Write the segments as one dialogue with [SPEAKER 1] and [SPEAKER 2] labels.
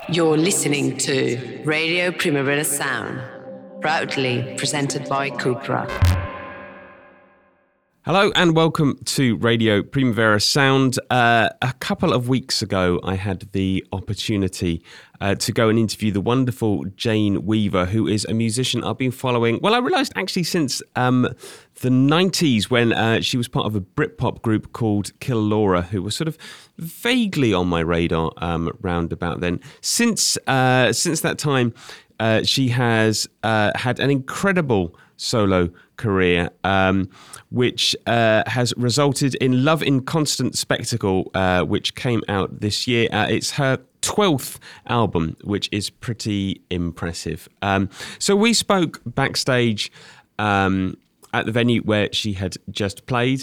[SPEAKER 1] You're listening to Radio Primavera Sound, proudly presented by Cupra.
[SPEAKER 2] Hello and welcome to Radio Primavera Sound. A couple of weeks ago, I had the opportunity to go and interview the wonderful Jane Weaver, who is a musician I've been following. Well, I realised actually since the 90s when she was part of a Britpop group called Kill Laura, who was sort of vaguely on my radar round about then. Since that time, she has had an incredible solo career, which has resulted in Love in Constant Spectacle, which came out this year. It's her 12th album, which is pretty impressive. So we spoke backstage at the venue where she had just played.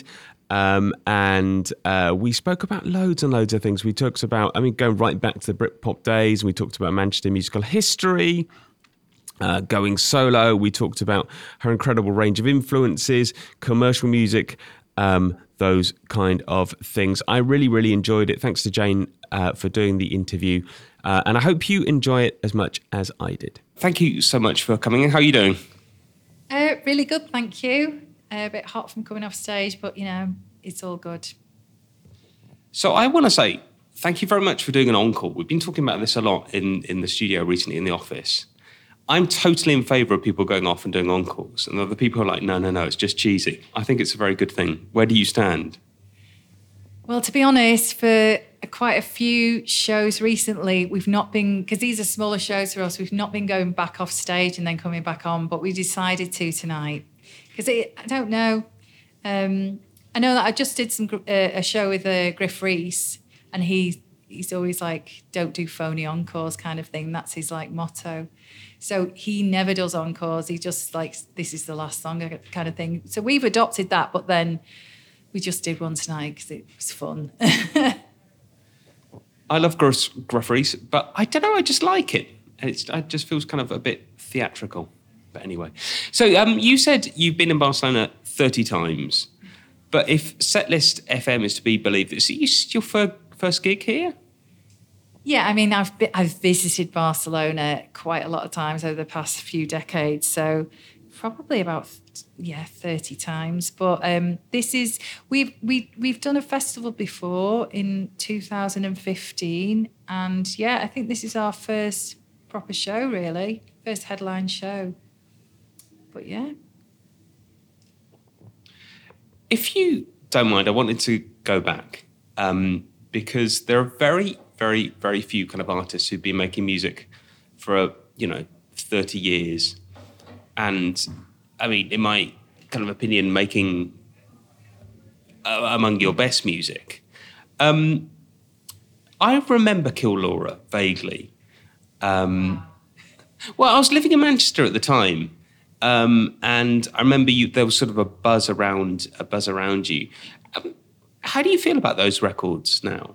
[SPEAKER 2] And we spoke about loads and loads of things. We talked about, going right back to the Britpop days. We talked about Manchester musical history, going solo. We talked about her incredible range of influences, commercial music, those kind of things. I really, really enjoyed it. Thanks to Jane for doing the interview. And I hope you enjoy it as much as I did. Thank you so much for coming in. How are you doing?
[SPEAKER 3] Really good, thank you. A bit hot from coming off stage, but, it's all good.
[SPEAKER 2] So I want to say thank you very much for doing an encore. We've been talking about this a lot in the studio recently, in the office. I'm totally in favour of people going off and doing encores. And other people are like, no, it's just cheesy. I think it's a very good thing. Where do you stand?
[SPEAKER 3] Well, to be honest, for quite a few shows recently, we've not been, because these are smaller shows for us, we've not been going back off stage and then coming back on, but we decided to tonight. Because I don't know. I know that I just did a show with Griff Rhys, and he's always like, don't do phony encores kind of thing. That's his motto. So he never does encores. He just this is the last song kind of thing. So we've adopted that, but then we just did one tonight because it was fun.
[SPEAKER 2] I love Griff Rhys, but I don't know, I just like it. It just feels kind of a bit theatrical. But anyway. So you said you've been in Barcelona 30 times, but if Setlist FM is to be believed, is it your first gig here?
[SPEAKER 3] Yeah, I've visited Barcelona quite a lot of times over the past few decades, so probably about 30 times. But this is we've done a festival before in 2015, and I think this is our first proper show, really, first headline show. But
[SPEAKER 2] if you don't mind, I wanted to go back because there are very, very, very few kind of artists who've been making music for 30 years, and in my kind of opinion, making among your best music. I remember Kill Laura vaguely. Well, I was living in Manchester at the time, and I remember there was sort of a buzz around you. How do you feel about those records now?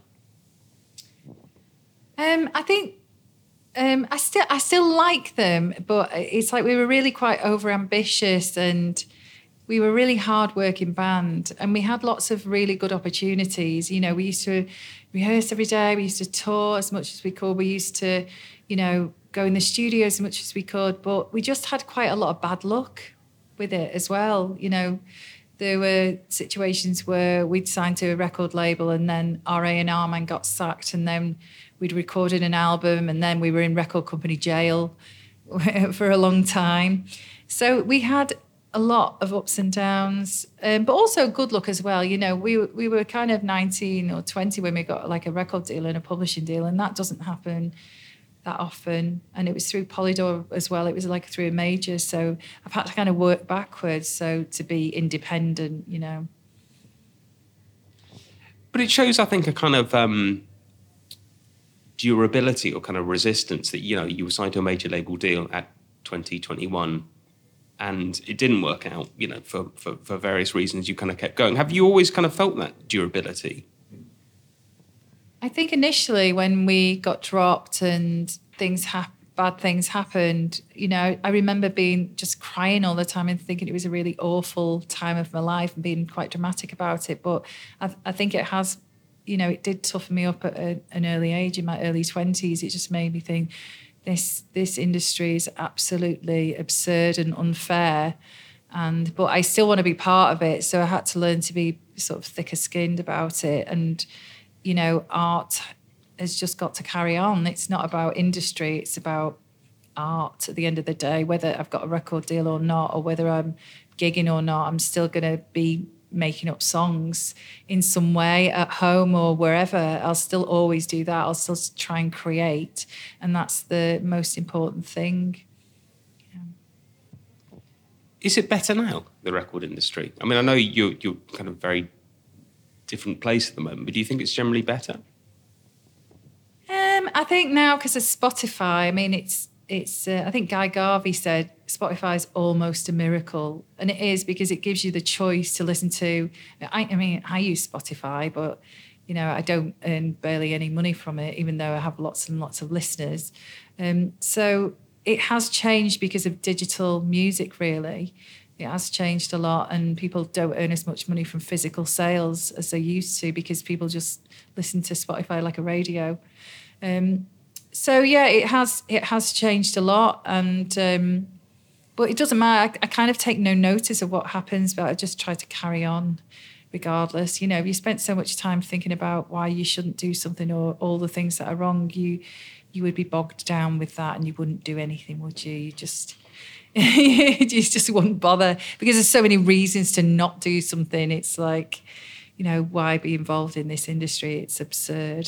[SPEAKER 3] I think I still like them, but it's like we were really quite overambitious, and we were a really hard-working band, and we had lots of really good opportunities. We used to rehearse every day. We used to tour as much as we could. We used to, go in the studio as much as we could, but we just had quite a lot of bad luck with it as well. There were situations where we'd signed to a record label and then our A&R man got sacked, and then we'd recorded an album, and then we were in record company jail for a long time. So we had a lot of ups and downs, but also good luck as well. We were kind of 19 or 20 when we got a record deal and a publishing deal, and that doesn't happen that often. And it was through Polydor as well. It was through a major. So I've had to kind of work backwards to be independent,
[SPEAKER 2] But it shows, I think, a kind of durability or kind of resistance that, you were signed to a major label deal at 2021 and it didn't work out, for various reasons. You kind of kept going. Have you always kind of felt that durability?
[SPEAKER 3] I think initially when we got dropped and bad things happened, I remember being just crying all the time and thinking it was a really awful time of my life and being quite dramatic about it. But I think it has it did toughen me up at an early age, in my early 20s. It just made me think, this industry is absolutely absurd and unfair. But I still want to be part of it. So I had to learn to be sort of thicker skinned about it. And, art has just got to carry on. It's not about industry. It's about art at the end of the day. Whether I've got a record deal or not, or whether I'm gigging or not, I'm still going to be making up songs in some way at home or wherever. I'll still always do that. I'll still try and create. And that's the most important thing.
[SPEAKER 2] Is it better now, the record industry? I mean, I know you're kind of very different place at the moment, but do you think it's generally better?
[SPEAKER 3] I think now, because of Spotify, I mean, it's. I think Guy Garvey said Spotify is almost a miracle, and it is, because it gives you the choice to listen to. I use Spotify, but I don't earn barely any money from it, even though I have lots and lots of listeners. So it has changed because of digital music, really. It has changed a lot, and people don't earn as much money from physical sales as they used to, because people just listen to Spotify like a radio. So yeah, it has changed a lot, and but it doesn't matter. I kind of take no notice of what happens, but I just try to carry on regardless. If you spent so much time thinking about why you shouldn't do something or all the things that are wrong, you would be bogged down with that, and you wouldn't do anything, would you? You just wouldn't bother, because there's so many reasons to not do something. It's like, why be involved in this industry? It's absurd,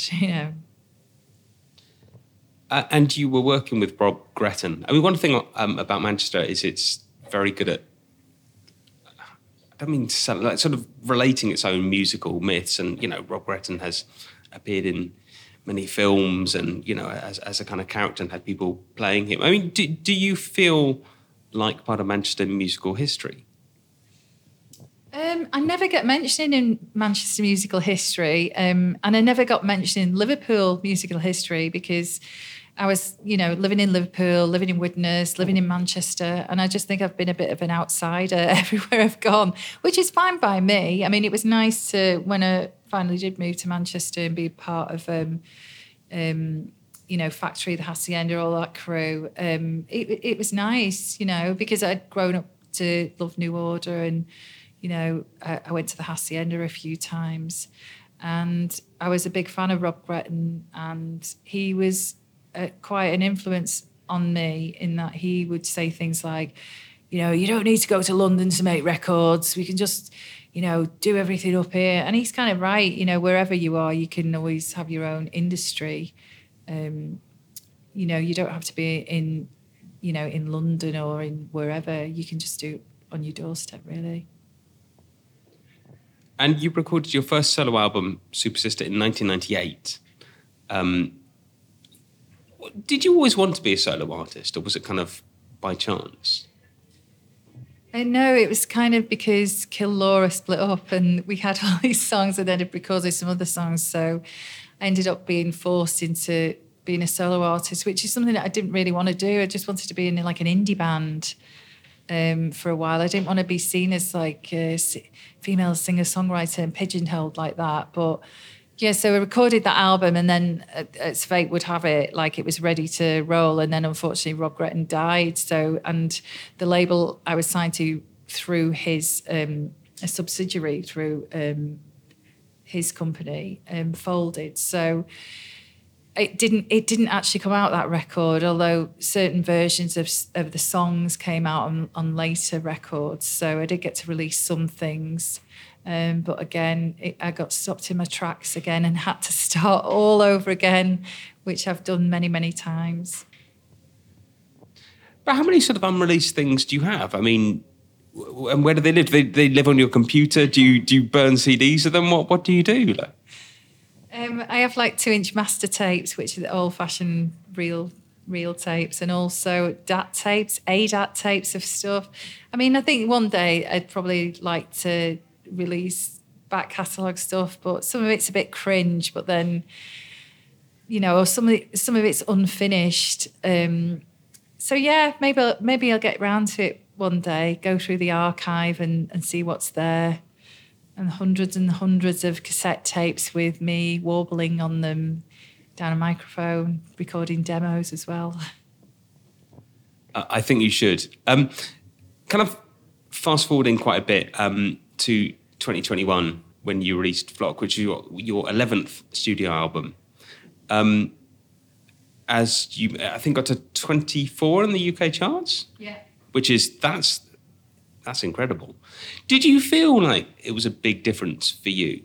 [SPEAKER 2] And you were working with Rob Gretton. I mean, one thing about Manchester is it's very good at, I don't mean to sound like, sort of relating its own musical myths. And, Rob Gretton has appeared in many films and, as a kind of character, and had people playing him. I mean, do you feel like part of Manchester musical history?
[SPEAKER 3] I never get mentioned in Manchester musical history, and I never got mentioned in Liverpool musical history, because I was, living in Liverpool, living in Widnes, living in Manchester, and I just think I've been a bit of an outsider everywhere I've gone, which is fine by me. I mean, it was nice to, when I finally did move to Manchester and be part of, Factory, the Hacienda, all that crew. It was nice, because I'd grown up to love New Order, and I went to the Hacienda a few times, and I was a big fan of Rob Gretton, and he was quite an influence on me, in that he would say things like, you don't need to go to London to make records. We can just, do everything up here. And he's kind of right. Wherever you are, you can always have your own industry. You don't have to be in London or in wherever. You can just do it on your doorstep, really.
[SPEAKER 2] And you recorded your first solo album, Super Sister, in 1998. Did you always want to be a solo artist, or was it kind of by chance?
[SPEAKER 3] No, it was kind of because Kill Laura split up, and we had all these songs, and ended up recording some other songs. So I ended up being forced into being a solo artist, which is something that I didn't really want to do. I just wanted to be in like an indie band for a while. I didn't want to be seen as like a female singer-songwriter and pigeonholed like that. But yeah, so I recorded that album, and then as fate would have it, like it was ready to roll, and then unfortunately Rob Gretton died. So, and the label I was signed to through his a subsidiary through his company folded. So it didn't actually come out, that record, although certain versions of the songs came out on later records. So I did get to release some things. But again, I got stopped in my tracks again and had to start all over again, which I've done many, many times.
[SPEAKER 2] But how many sort of unreleased things do you have? I mean, and where do they live? Do they live on your computer? Do you burn CDs of them? What do you do?
[SPEAKER 3] I have like 2-inch master tapes, which are the old-fashioned real tapes, and also DAT tapes, ADAT tapes of stuff. I mean, I think one day I'd probably like to release back catalogue stuff, but some of it's a bit cringe, but then or some of it's unfinished, so yeah, maybe I'll get round to it one day, go through the archive and see what's there. and hundreds of cassette tapes with me warbling on them down a microphone, recording demos as well.
[SPEAKER 2] I think you should. Kind of fast forwarding quite a bit to 2021 when you released Flock, which is your 11th studio album. As you, I think, got to 24 in the UK charts.
[SPEAKER 3] Yeah.
[SPEAKER 2] Which is that's incredible. Did you feel like it was a big difference for you?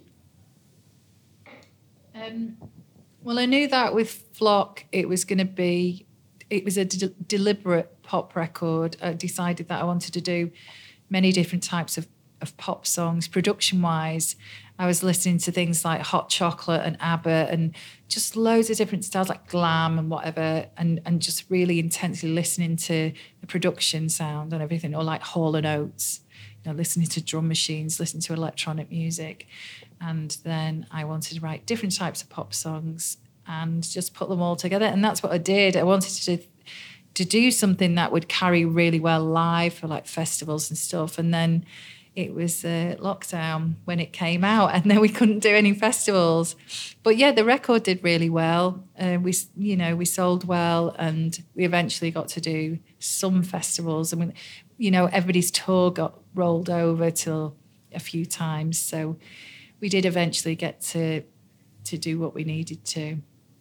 [SPEAKER 3] Well, I knew that with Flock, it was a deliberate pop record. I decided that I wanted to do many different types of pop songs. Production-wise, I was listening to things like Hot Chocolate and ABBA and just loads of different styles like glam and whatever, and just really intensely listening to the production sound and everything, or like Hall & Oates, listening to drum machines, listening to electronic music. And then I wanted to write different types of pop songs and just put them all together. And that's what I did. I wanted to do something that would carry really well live for like festivals and stuff. And then it was lockdown when it came out, and then we couldn't do any festivals. But yeah, the record did really well. We sold well, and we eventually got to do some festivals. I mean, everybody's tour got rolled over till a few times, so we did eventually get to do what we needed to.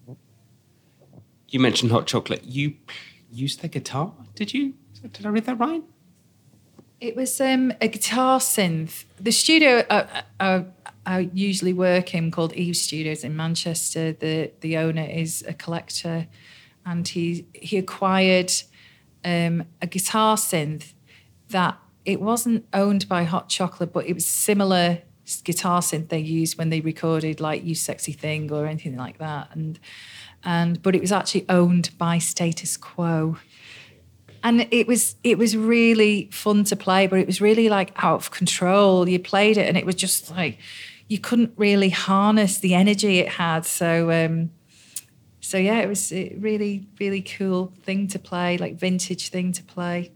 [SPEAKER 2] You mentioned Hot Chocolate. You used the guitar, did you? Did I read that right?
[SPEAKER 3] It was a guitar synth. The studio I usually work in, called Eve Studios in Manchester, the owner is a collector, and he acquired a guitar synth that it wasn't owned by Hot Chocolate, but it was similar guitar synth they used when they recorded like You Sexy Thing or anything like that, but it was actually owned by Status Quo. And it was really fun to play, but it was really like out of control. You played it and it was just like you couldn't really harness the energy it had. So yeah, it was a really, really cool thing to play, like vintage thing to play.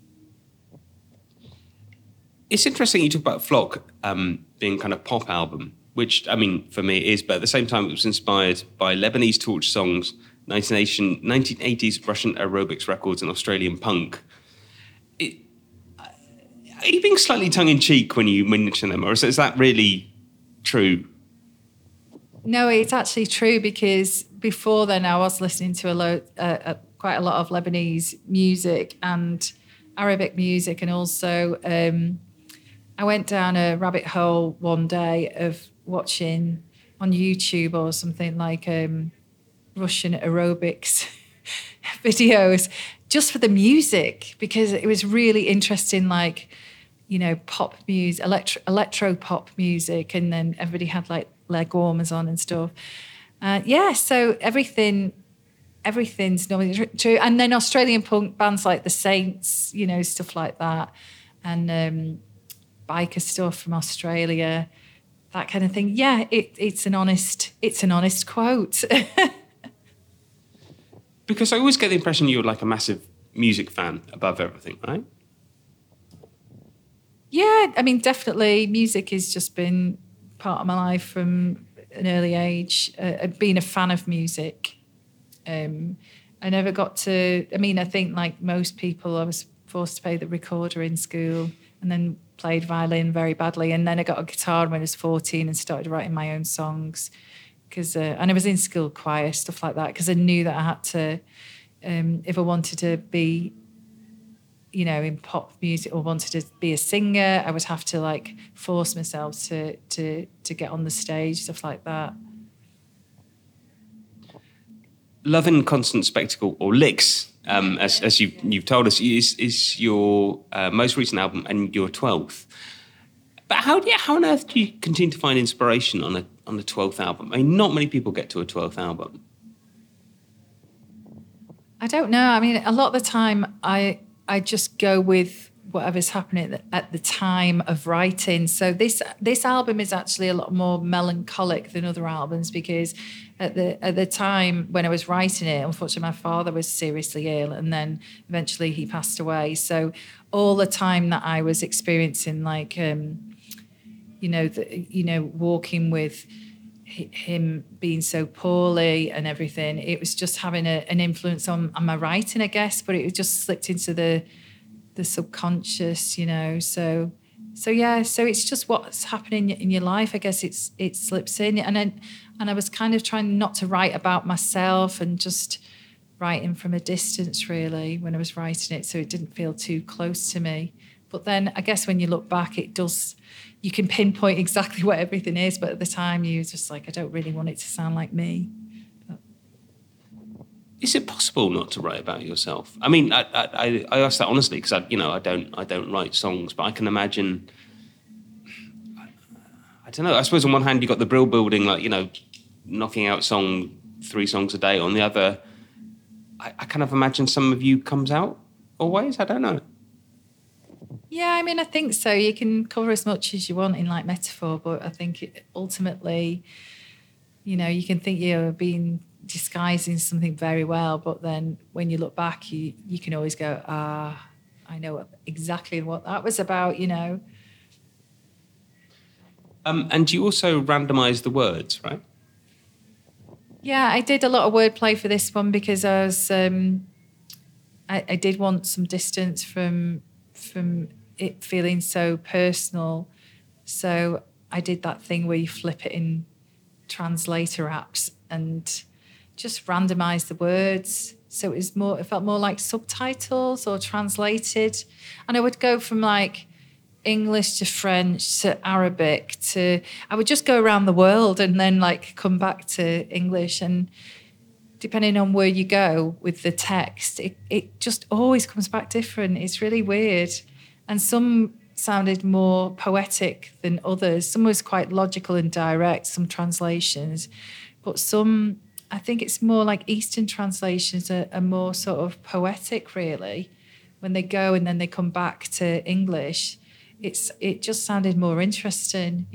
[SPEAKER 2] It's interesting you talk about Flock being kind of pop album, which, I mean, for me it is, but at the same time it was inspired by Lebanese torch songs, 1980s Russian aerobics records and Australian punk. Are you being slightly tongue-in-cheek when you mention them, or is that really true?
[SPEAKER 3] No, it's actually true, because before then I was listening to quite a lot of Lebanese music and Arabic music, and also I went down a rabbit hole one day of watching on YouTube or something like Russian aerobics videos just for the music, because it was really interesting, like, pop music, electro pop music, and then everybody had like leg warmers on and stuff. So everything's normally true. And then Australian punk bands like the Saints, stuff like that, and biker stuff from Australia, that kind of thing. Yeah, it's an honest quote.
[SPEAKER 2] Because I always get the impression you're like a massive music fan above everything, right?
[SPEAKER 3] Yeah, I mean, definitely. Music has just been part of my life from an early age. Being a fan of music. I never got to... I mean, I think like most people, I was forced to play the recorder in school and then played violin very badly. And then I got a guitar when I was 14 and started writing my own songs. And I was in school choir, stuff like that, because I knew that I had to, if I wanted to be, in pop music or wanted to be a singer, I would have to like force myself to get on the stage, stuff like that.
[SPEAKER 2] Love in Constant Spectacle, or Licks, as you've told us, is your most recent album and your 12th. But how on earth do you continue to find inspiration on the 12th album? I mean, not many people get to a 12th album.
[SPEAKER 3] I don't know. I mean, a lot of the time I just go with whatever's happening at the time of writing. So this album is actually a lot more melancholic than other albums, because at the time when I was writing it, unfortunately my father was seriously ill, and then eventually he passed away. So all the time that I was experiencing like walking with him being so poorly and everything. It was just having an influence on my writing, I guess, but it just slipped into the subconscious, So it's just what's happening in your life. I guess it slips in, and I was kind of trying not to write about myself and just writing from a distance, really, when I was writing it, so it didn't feel too close to me. But then I guess when you look back, you can pinpoint exactly what everything is, but at the time you're just like, I don't really want it to sound like me. But
[SPEAKER 2] is it possible not to write about yourself? I mean, I ask that honestly because I don't write songs, but I can imagine. I don't know. I suppose on one hand you got the Brill Building, knocking out 3 songs a day. On the other, I kind of imagine some of you comes out always. I don't know.
[SPEAKER 3] Yeah, I mean, I think so. You can cover as much as you want in metaphor, but I think ultimately, you can think you're being disguising something very well, but then when you look back, you can always go, I know exactly what that was about,
[SPEAKER 2] And you also randomise the words, right?
[SPEAKER 3] Yeah, I did a lot of wordplay for this one because I was, I did want some distance from it feeling so personal. So I did that thing where you flip it in translator apps and just randomize the words. So it felt more like subtitles or translated. And I would go from English to French to Arabic I would just go around the world and then come back to English. And depending on where you go with the text, it just always comes back different. It's really weird. And some sounded more poetic than others. Some was quite logical and direct, some translations. But some, I think it's more like Eastern translations are more sort of poetic, really. When they go and then they come back to English, it just sounded more interesting,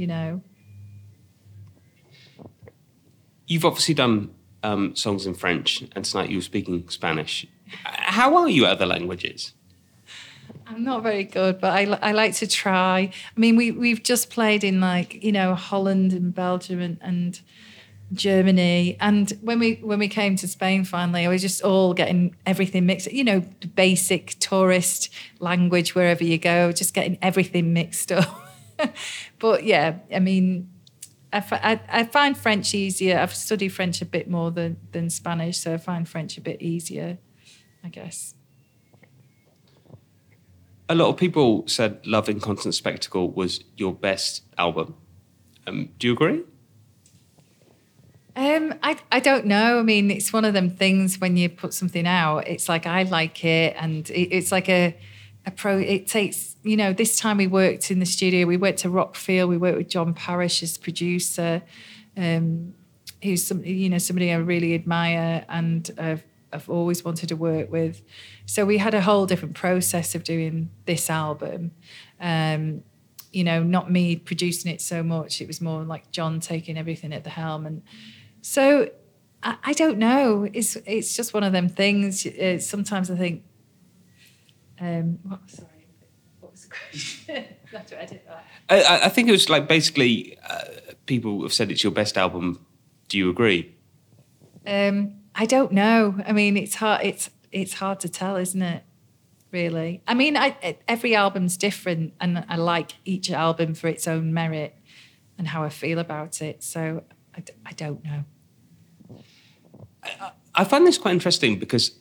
[SPEAKER 2] You've obviously done songs in French, and tonight you were speaking Spanish. How are you at other languages?
[SPEAKER 3] I'm not very good, but I like to try. I mean, we've just played in Holland and Belgium and Germany, and when we came to Spain finally, I was just all getting everything mixed. The basic tourist language wherever you go, just getting everything mixed up. But yeah, I mean, I find French easier. I've studied French a bit more than Spanish, so I find French a bit easier, I guess.
[SPEAKER 2] A lot of people said Love in Constant Spectacle was your best album. Do you agree?
[SPEAKER 3] I don't know. I mean, it's one of them things when you put something out, it's like I like it, and it's like a pro. It takes, this time we worked in the studio, we went to Rockfield, we worked with John Parrish as producer, who's somebody I really admire and I've always wanted to work with. So we had a whole different process of doing this album. Not me producing it so much. It was more like John taking everything at the helm. And so I don't know. It's just one of them things. Sometimes I think, what was the question? I have to edit that.
[SPEAKER 2] I think it was basically people have said it's your best album. Do you agree?
[SPEAKER 3] I don't know. I mean, it's hard. It's hard to tell, isn't it? Really. I mean, every album's different, and I like each album for its own merit and how I feel about it. So I don't know.
[SPEAKER 2] I find this quite interesting because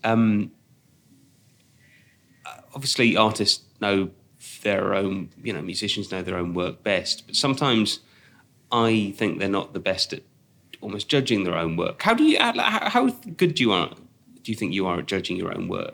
[SPEAKER 2] obviously artists know their own, musicians know their own work best, but sometimes I think they're not the best at almost judging their own work. How good do you think you are at judging your own work?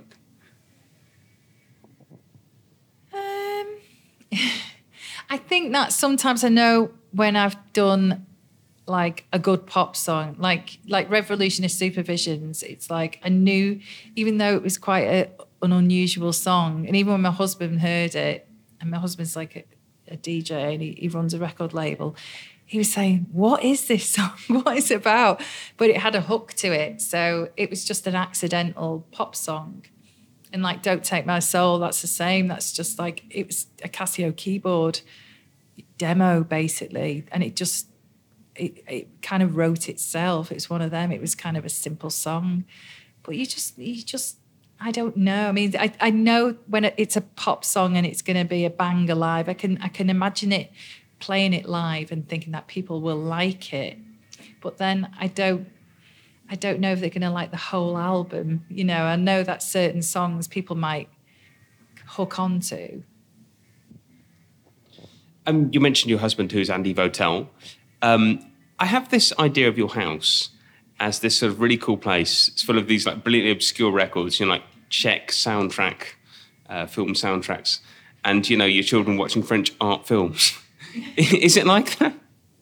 [SPEAKER 3] I think that sometimes I know when I've done a good pop song, like Revolutionist Supervisions. It's like I knew, even though it was quite an unusual song, and even when my husband heard it, and my husband's like a DJ and he runs a record label, he was saying, "What is this song? What is it about?" But it had a hook to it, so it was just an accidental pop song. And Don't Take My Soul, that's the same. That's just it was a Casio keyboard demo basically, and it kind of wrote itself. It's one of them. It was kind of a simple song, but you just I don't know. I mean, I know when it's a pop song and it's going to be a banger live. I can imagine it, playing it live and thinking that people will like it, but then I don't know if they're going to like the whole album. You know, I know that certain songs people might hook onto.
[SPEAKER 2] You mentioned your husband, who's Andy Votel. I have this idea of your house as this sort of really cool place. It's full of these like brilliantly obscure records, you know, like Czech soundtrack, film soundtracks, and, you know, your children watching French art films. Is it like that?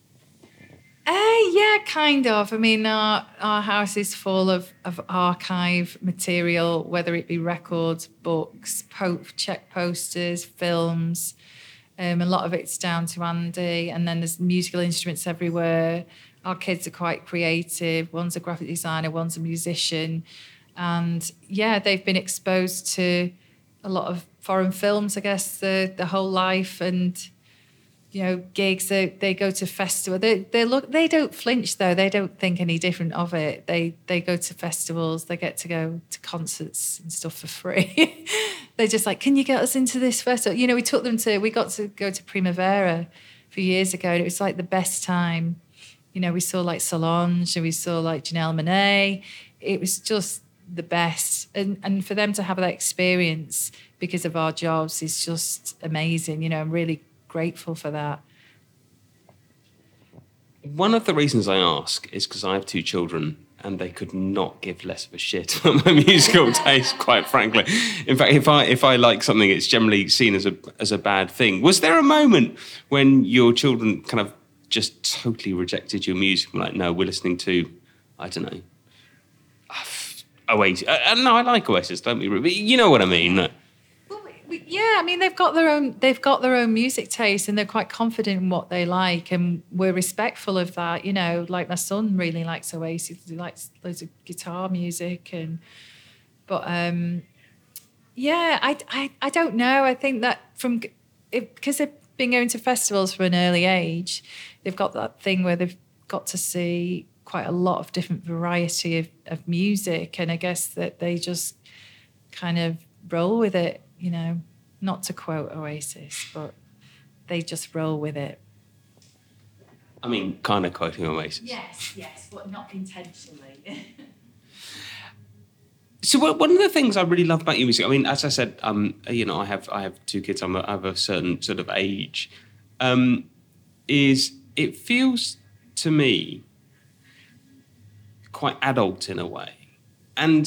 [SPEAKER 3] Yeah, kind of. I mean, our house is full of archive material, whether it be records, books, Czech posters, films. A lot of it's down to Andy, and then there's musical instruments everywhere. Our kids are quite creative. One's a graphic designer, one's a musician. And yeah, they've been exposed to a lot of foreign films, I guess, the whole life, and, you know, gigs. They go to festival. They don't flinch though. They don't think any different of it. They go to festivals. They get to go to concerts and stuff for free. They're just like, can you get us into this festival? You know, we got to go to Primavera a few years ago, and it was like the best time. You know, we saw like Solange and we saw like Janelle Monáe. It was just the best. And for them to have that experience because of our jobs is just amazing. You know, I'm really grateful for that.
[SPEAKER 2] One of the reasons I ask is because I have two children and they could not give less of a shit on my musical taste, quite frankly. In fact, if I like something, it's generally seen as a bad thing. Was there a moment when your children kind of just totally rejected your music? Like, no, we're listening to, I don't know, Oasis. No, I like Oasis, don't we? But you know what I mean. No.
[SPEAKER 3] Yeah, I mean, they've got their own music taste, and they're quite confident in what they like, and we're respectful of that. You know, like my son really likes Oasis. He likes loads of guitar music, yeah, I don't know. I think that because they've been going to festivals from an early age, they've got that thing where they've got to see quite a lot of different variety of music, and I guess that they just kind of roll with it. You know, not to quote Oasis, but they just roll with it.
[SPEAKER 2] I mean, kind of quoting Oasis.
[SPEAKER 3] Yes, but not intentionally.
[SPEAKER 2] So one of the things I really love about your music, I mean, as I said, you know, I have two kids. I have a certain sort of age. Is it feels to me quite adult in a way, and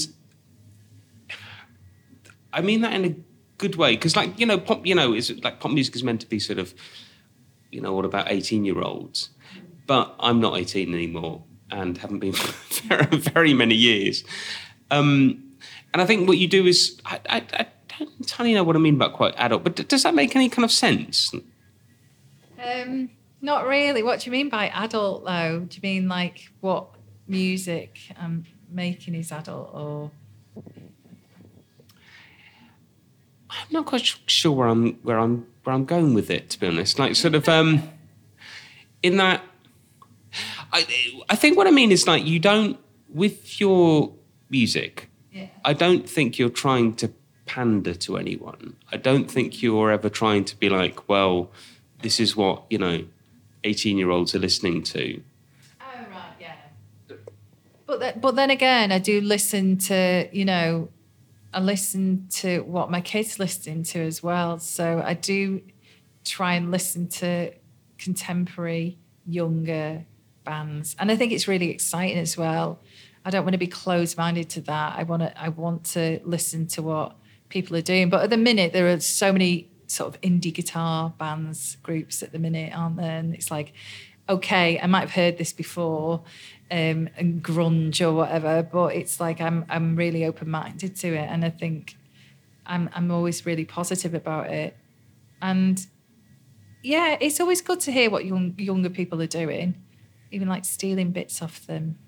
[SPEAKER 2] I mean that in a good way, because, like, you know, pop, you know, is like pop music is meant to be sort of, you know, all about 18-year-olds, but I'm not 18 anymore and haven't been for very, very many years. And I think what you do is, I don't entirely know what I mean about quite adult, but does that make any kind of sense?
[SPEAKER 3] Not really. What do you mean by adult, though? Do you mean like what music I'm making is adult, or?
[SPEAKER 2] I'm not quite sure where I'm going with it, to be honest. Like, sort of, in that, I think what I mean is, like, you don't, with your music, yeah. I don't think you're trying to pander to anyone. I don't think you're ever trying to be like, well, this is what, you know, 18-year-olds are listening to.
[SPEAKER 3] Oh, right, yeah. But then again, I do listen to, you know, I listen to what my kids listen to as well. So I do try and listen to contemporary, younger bands. And I think it's really exciting as well. I don't want to be closed-minded to that. I want to listen to what people are doing. But at the minute, there are so many sort of indie guitar bands, groups at the minute, aren't there? And it's like, okay, I might have heard this before, and grunge or whatever, but it's like I'm really open-minded to it, and I think I'm always really positive about it. And yeah, it's always good to hear what younger people are doing, even like stealing bits off them.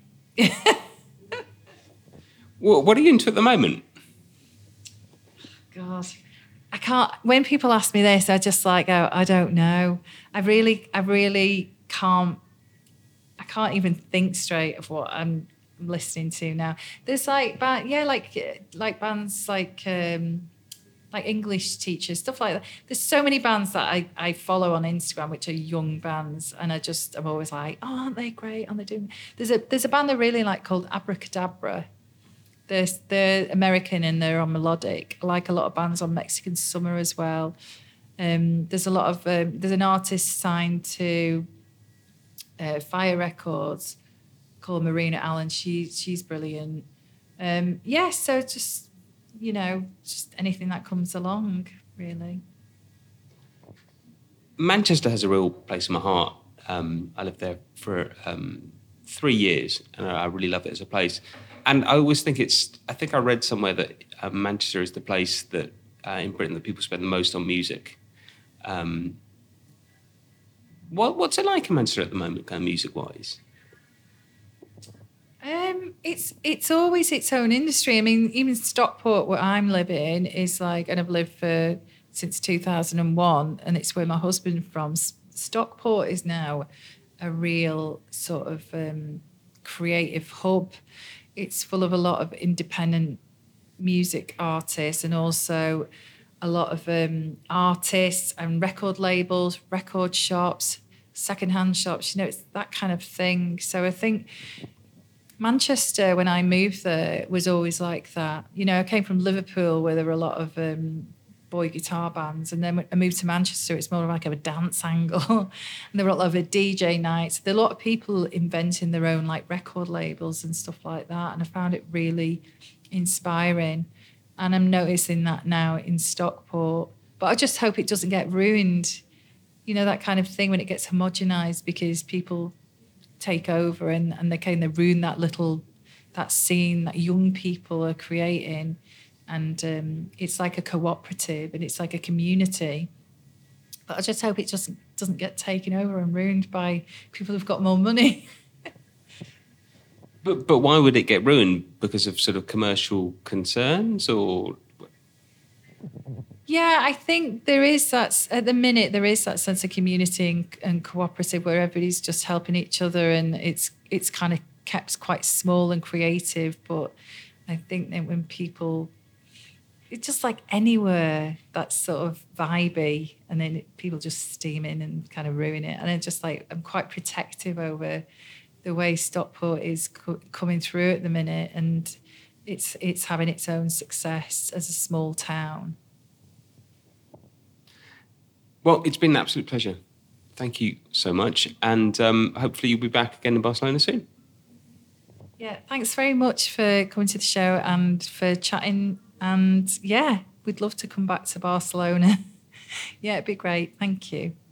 [SPEAKER 2] What are you into at the moment?
[SPEAKER 3] God, I can't. When people ask me this, I just like go, I don't know. I really can't. I can't even think straight of what I'm listening to now. There's like bands like English teachers, stuff like that. There's so many bands that I follow on Instagram, which are young bands, and I'm always like, oh, aren't they great? Aren't they doing? There's a band I really like called Abracadabra. They're American and they're on melodic. I like a lot of bands on Mexican Summer as well. There's a lot of there's an artist signed to Fire Records called Marina Allen. She's brilliant. So just just anything that comes along, really.
[SPEAKER 2] Manchester has a real place in my heart. I lived there for 3 years, and I really love it as a place. And I always think I think I read somewhere that Manchester is the place that in Britain that people spend the most on music. What's it like in Manchester at the moment, kind of music-wise?
[SPEAKER 3] It's always its own industry. I mean, even Stockport, where I'm living, is like, and I've lived since 2001, and it's where my husband's from. Stockport is now a real sort of creative hub. It's full of a lot of independent music artists and also a lot of artists and record labels, record shops, secondhand shops. It's that kind of thing. So I think Manchester, when I moved there, was always like that. I came from Liverpool where there were a lot of boy guitar bands, and then when I moved to Manchester, it's more like a dance angle. And there were a lot of DJ nights. There are a lot of people inventing their own like record labels and stuff like that, and I found it really inspiring. And I'm noticing that now in Stockport. But I just hope it doesn't get ruined. That kind of thing when it gets homogenized because people take over and they kind of ruin that scene that young people are creating. And it's like a cooperative and it's like a community. But I just hope it just doesn't get taken over and ruined by people who've got more money.
[SPEAKER 2] But why would it get ruined? Because of sort of commercial concerns, or?
[SPEAKER 3] Yeah, I think there is that, at the minute, there is that sense of community and cooperative where everybody's just helping each other, and it's kind of kept quite small and creative. But I think that when people, it's just like anywhere that's sort of vibey, and then people just steam in and kind of ruin it. And it's just like, I'm quite protective over the way Stockport is coming through at the minute, and it's having its own success as a small town.
[SPEAKER 2] Well, it's been an absolute pleasure. Thank you so much. And hopefully you'll be back again in Barcelona soon.
[SPEAKER 3] Yeah, thanks very much for coming to the show and for chatting. And yeah, we'd love to come back to Barcelona. Yeah, it'd be great. Thank you.